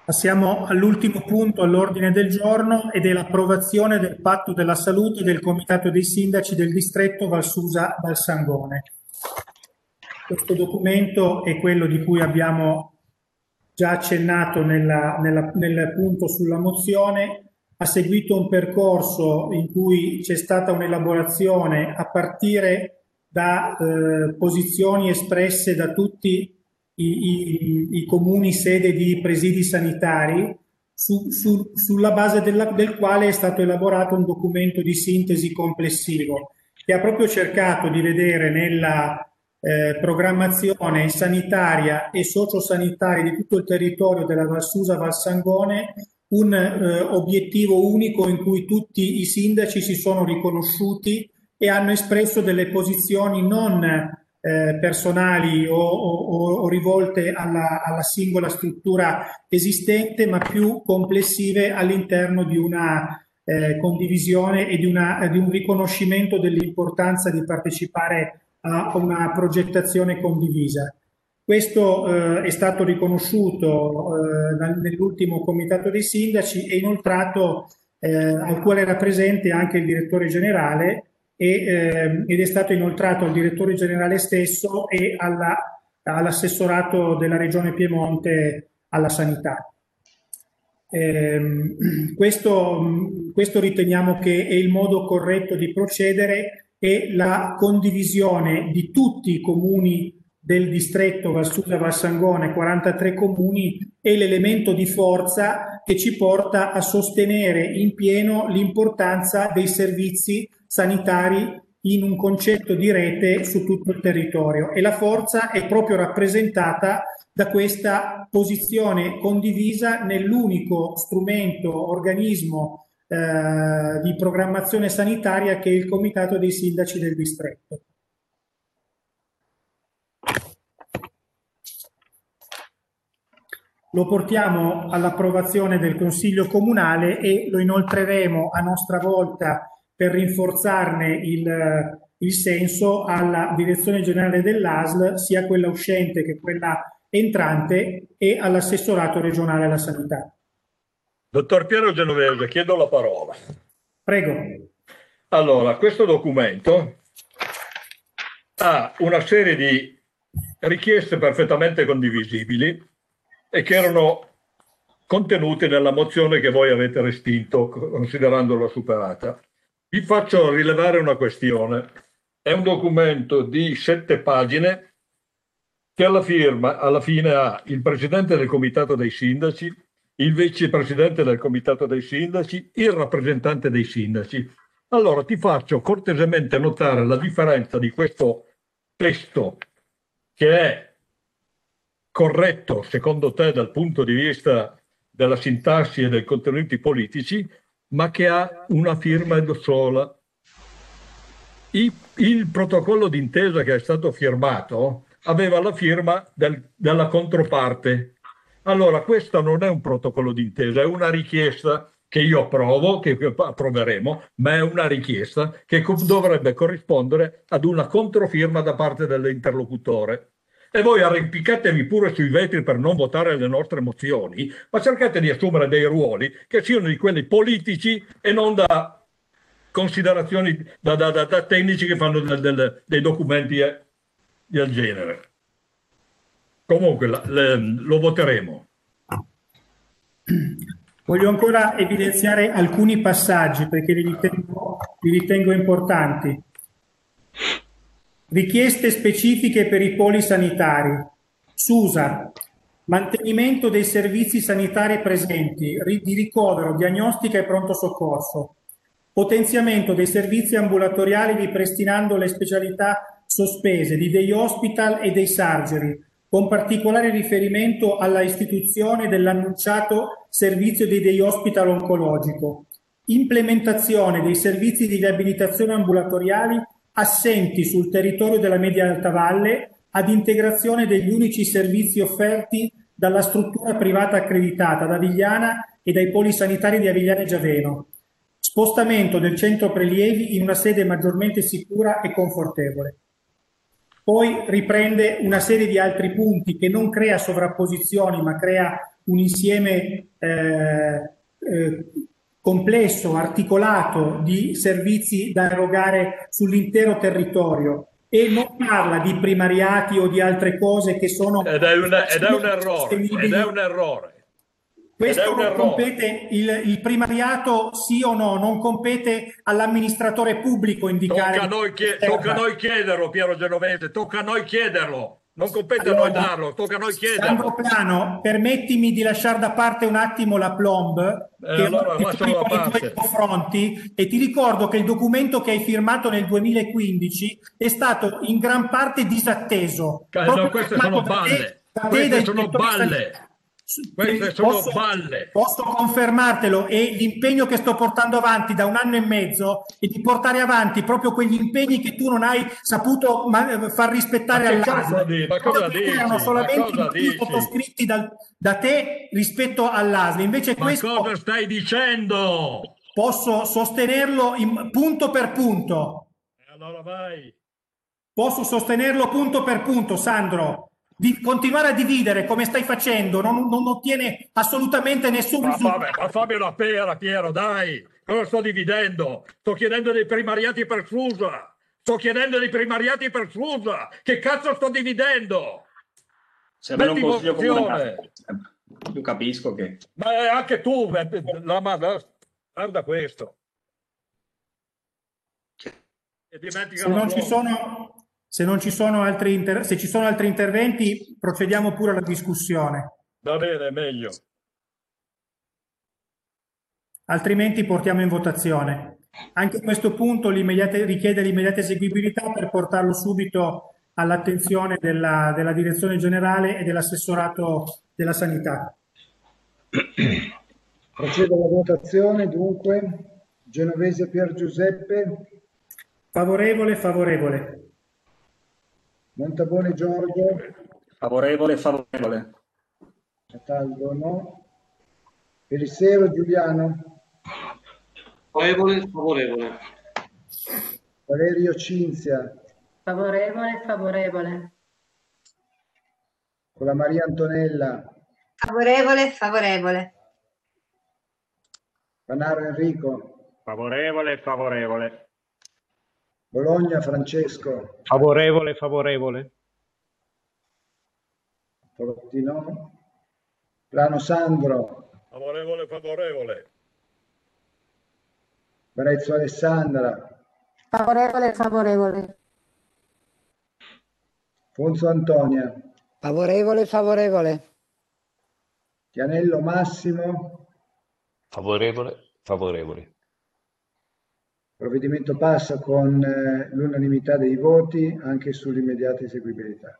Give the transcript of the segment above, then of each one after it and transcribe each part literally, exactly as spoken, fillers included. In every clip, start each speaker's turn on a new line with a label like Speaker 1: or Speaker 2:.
Speaker 1: Passiamo all'ultimo punto all'ordine del giorno ed è l'approvazione del patto della salute del Comitato dei Sindaci del distretto Valsusa-Valsangone. Questo documento è quello di cui abbiamo già accennato nella, nella, nel punto sulla mozione. Ha seguito un percorso in cui c'è stata un'elaborazione a partire da eh, posizioni espresse da tutti i, i, i comuni sede di presidi sanitari, su, su, sulla base della, del quale è stato elaborato un documento di sintesi complessivo che ha proprio cercato di vedere nella eh, programmazione sanitaria e sociosanitaria di tutto il territorio della Valsusa Valsangone un eh, obiettivo unico in cui tutti i sindaci si sono riconosciuti e hanno espresso delle posizioni non eh, personali o, o, o rivolte alla, alla singola struttura esistente, ma più complessive all'interno di una eh, condivisione e di, una, di un riconoscimento dell'importanza di partecipare a una progettazione condivisa. Questo eh, è stato riconosciuto eh, nell'ultimo comitato dei sindaci e inoltrato eh, al quale era presente anche il direttore generale e, eh, ed è stato inoltrato al direttore generale stesso e alla, all'assessorato della Regione Piemonte alla sanità. Eh, questo, questo riteniamo che è il modo corretto di procedere e la condivisione di tutti i comuni del distretto Valsusa Valsangone, quarantatré comuni, è l'elemento di forza che ci porta a sostenere in pieno l'importanza dei servizi sanitari in un concetto di rete su tutto il territorio e la forza è proprio rappresentata da questa posizione condivisa nell'unico strumento, organismo eh, di programmazione sanitaria che è il Comitato dei Sindaci del distretto. Lo portiamo all'approvazione del Consiglio Comunale e lo inoltreremo a nostra volta per rinforzarne il, il senso alla Direzione Generale dell'A S L, sia quella uscente che quella entrante, e all'assessorato regionale alla sanità.
Speaker 2: Dottor Piero Genovese, chiedo la parola.
Speaker 1: Prego.
Speaker 2: Allora, questo documento ha una serie di richieste perfettamente condivisibili e che erano contenute nella mozione che voi avete respinto, considerandola superata. Vi faccio rilevare una questione. È un documento di sette pagine che alla, firma, alla fine ha il presidente del comitato dei sindaci, il vicepresidente del comitato dei sindaci, il rappresentante dei sindaci. Allora ti faccio cortesemente notare la differenza di questo testo, che è corretto secondo te dal punto di vista della sintassi e dei contenuti politici, ma che ha una firma sola. Il, il protocollo d'intesa che è stato firmato aveva la firma del, della controparte. Allora, questo non è un protocollo d'intesa, è una richiesta che io approvo, che approveremo, ma è una richiesta che dovrebbe corrispondere ad una controfirma da parte dell'interlocutore. E voi arrampicatevi pure sui vetri per non votare le nostre mozioni, ma cercate di assumere dei ruoli che siano di quelli politici e non da considerazioni da, da, da, da tecnici che fanno del, del, dei documenti del genere. Comunque la, le, lo voteremo.
Speaker 1: Voglio ancora evidenziare alcuni passaggi perché li ritengo, li ritengo importanti. Richieste specifiche per i poli sanitari. Susa, mantenimento dei servizi sanitari presenti, di ricovero, diagnostica e pronto soccorso. Potenziamento dei servizi ambulatoriali ripristinando le specialità sospese di day hospital e dei surgery, con particolare riferimento alla istituzione dell'annunciato servizio di day hospital oncologico. Implementazione dei servizi di riabilitazione ambulatoriali assenti sul territorio della Media Alta Valle ad integrazione degli unici servizi offerti dalla struttura privata accreditata da Avigliana e dai poli sanitari di Avigliana e Giaveno. Spostamento del centro prelievi in una sede maggiormente sicura e confortevole. Poi riprende una serie di altri punti che non crea sovrapposizioni ma crea un insieme eh, eh, complesso, articolato di servizi da erogare sull'intero territorio e non parla di primariati o di altre cose che sono
Speaker 2: ed è un, ed è un errore, ed è un errore.
Speaker 1: Questo non compete, il, il primariato sì o no, non compete all'amministratore pubblico indicare.
Speaker 2: Tocca a noi, chied- tocca a noi chiederlo, Piero Genovese, tocca a noi chiederlo. Non compete
Speaker 1: allora,
Speaker 2: a noi darlo, tocca a noi chiederlo.
Speaker 1: Sandro Plano, permettimi di lasciare da parte un attimo la plomb
Speaker 2: eh,
Speaker 1: che
Speaker 2: allora,
Speaker 1: ho con i tuoi confronti e ti ricordo che il documento che hai firmato nel duemilaquindici è stato in gran parte disatteso.
Speaker 2: No, queste sono balle,
Speaker 1: da te,
Speaker 2: queste sono balle. Queste sono
Speaker 1: posso,
Speaker 2: balle.
Speaker 1: Posso confermartelo e l'impegno che sto portando avanti da un anno e mezzo è di portare avanti proprio quegli impegni che tu non hai saputo far rispettare all'A S L.
Speaker 2: Ma cosa dici?
Speaker 1: Erano solamente i sottoscritti dal, da te rispetto all'A S L. Invece
Speaker 2: Ma
Speaker 1: questo
Speaker 2: cosa stai dicendo?
Speaker 1: Posso sostenerlo in, punto per punto.
Speaker 2: E allora vai.
Speaker 1: Posso sostenerlo punto per punto, Sandro. Di continuare a dividere come stai facendo non, non ottiene assolutamente nessun
Speaker 2: ma
Speaker 1: risultato.
Speaker 2: Vabbè, ma fammi una pera, Piero, dai. Cosa sto dividendo? Sto chiedendo dei primariati per Susa. Sto chiedendo dei primariati per Susa. Che cazzo sto dividendo?
Speaker 3: Se me lo consiglio comunale. Io capisco che...
Speaker 2: Ma anche tu, la, la, guarda questo. E
Speaker 1: se non ci sono... Se non ci sono altri inter... se ci sono altri interventi, procediamo pure alla discussione.
Speaker 2: Va bene, meglio.
Speaker 1: Altrimenti portiamo in votazione. Anche a questo punto richiede l'immediata eseguibilità per portarlo subito all'attenzione della, della Direzione Generale e dell'Assessorato della Sanità.
Speaker 4: Procedo alla votazione, dunque. Genovese Pier Giuseppe.
Speaker 1: Favorevole, favorevole.
Speaker 4: Montabone Giorgio.
Speaker 3: Favorevole, favorevole.
Speaker 4: Cataldo no. Perissero Giuliano.
Speaker 5: Favorevole, favorevole.
Speaker 4: Valerio Cinzia.
Speaker 6: Favorevole, favorevole.
Speaker 4: Con la Maria Antonella.
Speaker 7: Favorevole, favorevole.
Speaker 4: Panaro Enrico.
Speaker 8: Favorevole, favorevole.
Speaker 4: Bologna Francesco.
Speaker 8: Favorevole, favorevole.
Speaker 4: Torotti no. Plano Sandro.
Speaker 2: Favorevole, favorevole.
Speaker 4: Brezzo Alessandra.
Speaker 6: Favorevole, favorevole.
Speaker 4: Fonzo Antonia.
Speaker 9: Favorevole, favorevole.
Speaker 4: Chianello Massimo.
Speaker 10: Favorevole, favorevole.
Speaker 4: Il provvedimento passa con eh, l'unanimità dei voti anche sull'immediata eseguibilità.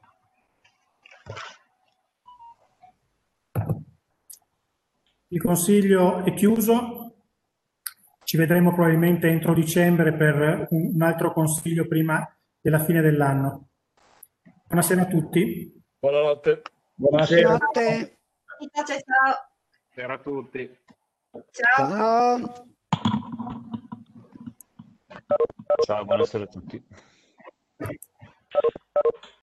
Speaker 1: Il Consiglio è chiuso. Ci vedremo probabilmente entro dicembre per un altro Consiglio prima della fine dell'anno. Buonasera a tutti.
Speaker 2: Buonanotte.
Speaker 4: Buonasera.
Speaker 9: Buonanotte.
Speaker 7: Ciao, ciao.
Speaker 8: Buonasera a tutti.
Speaker 7: Ciao.
Speaker 9: Ciao.
Speaker 10: Ciao, buonasera a tutti.